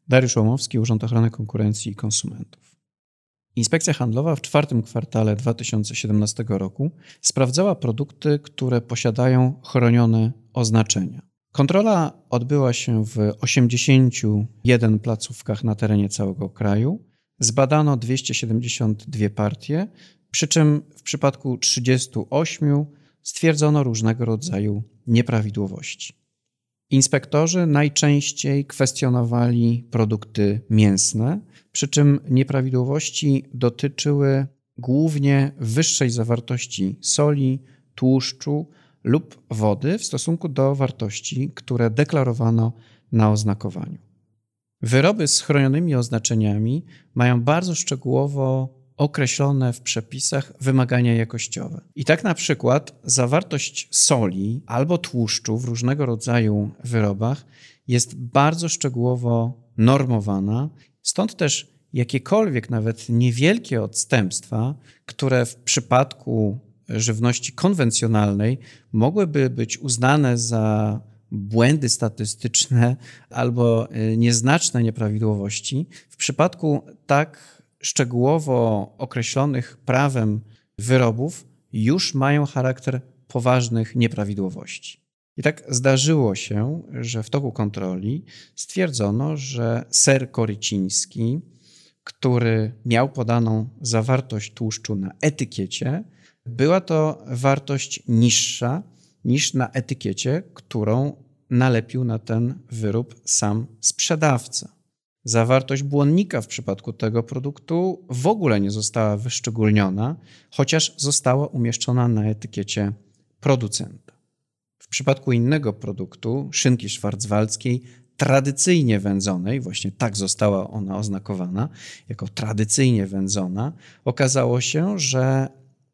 Dariusz Łomowski, Urząd Ochrony Konkurencji i Konsumentów. Inspekcja Handlowa w czwartym kwartale 2017 roku sprawdzała produkty, które posiadają chronione oznaczenia. Kontrola odbyła się w 81 placówkach na terenie całego kraju. Zbadano 272 partie, przy czym w przypadku 38 stwierdzono różnego rodzaju nieprawidłowości. Inspektorzy najczęściej kwestionowali produkty mięsne, przy czym nieprawidłowości dotyczyły głównie wyższej zawartości soli, tłuszczu lub wody w stosunku do wartości, które deklarowano na oznakowaniu. Wyroby z chronionymi oznaczeniami mają bardzo szczegółowo określone w przepisach wymagania jakościowe. I tak na przykład zawartość soli albo tłuszczu w różnego rodzaju wyrobach jest bardzo szczegółowo normowana, stąd też jakiekolwiek nawet niewielkie odstępstwa, które w przypadku żywności konwencjonalnej mogłyby być uznane za błędy statystyczne albo nieznaczne nieprawidłowości, w przypadku tak szczegółowo określonych prawem wyrobów już mają charakter poważnych nieprawidłowości. I tak zdarzyło się, że w toku kontroli stwierdzono, że ser koryciński, który miał podaną zawartość tłuszczu na etykiecie, była to wartość niższa niż na etykiecie, którą nalepił na ten wyrób sam sprzedawca. Zawartość błonnika w przypadku tego produktu w ogóle nie została wyszczególniona, chociaż została umieszczona na etykiecie producenta. W przypadku innego produktu, szynki szwarcwaldzkiej, tradycyjnie wędzonej, właśnie tak została ona oznakowana, jako tradycyjnie wędzona, okazało się, że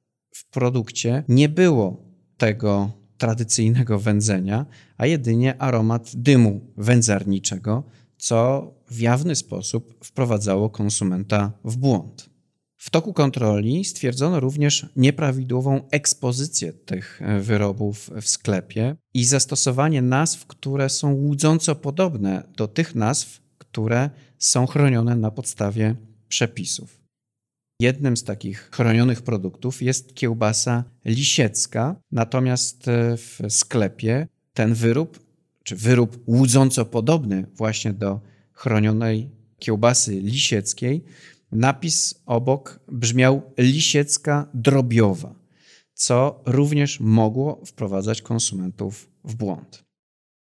w produkcie nie było tego tradycyjnego wędzenia, a jedynie aromat dymu wędzarniczego, co w jawny sposób wprowadzało konsumenta w błąd. W toku kontroli stwierdzono również nieprawidłową ekspozycję tych wyrobów w sklepie i zastosowanie nazw, które są łudząco podobne do tych nazw, które są chronione na podstawie przepisów. Jednym z takich chronionych produktów jest kiełbasa lisiecka, natomiast w sklepie ten wyrób łudząco podobny właśnie do chronionej kiełbasy lisieckiej, napis obok brzmiał lisiecka drobiowa, co również mogło wprowadzać konsumentów w błąd.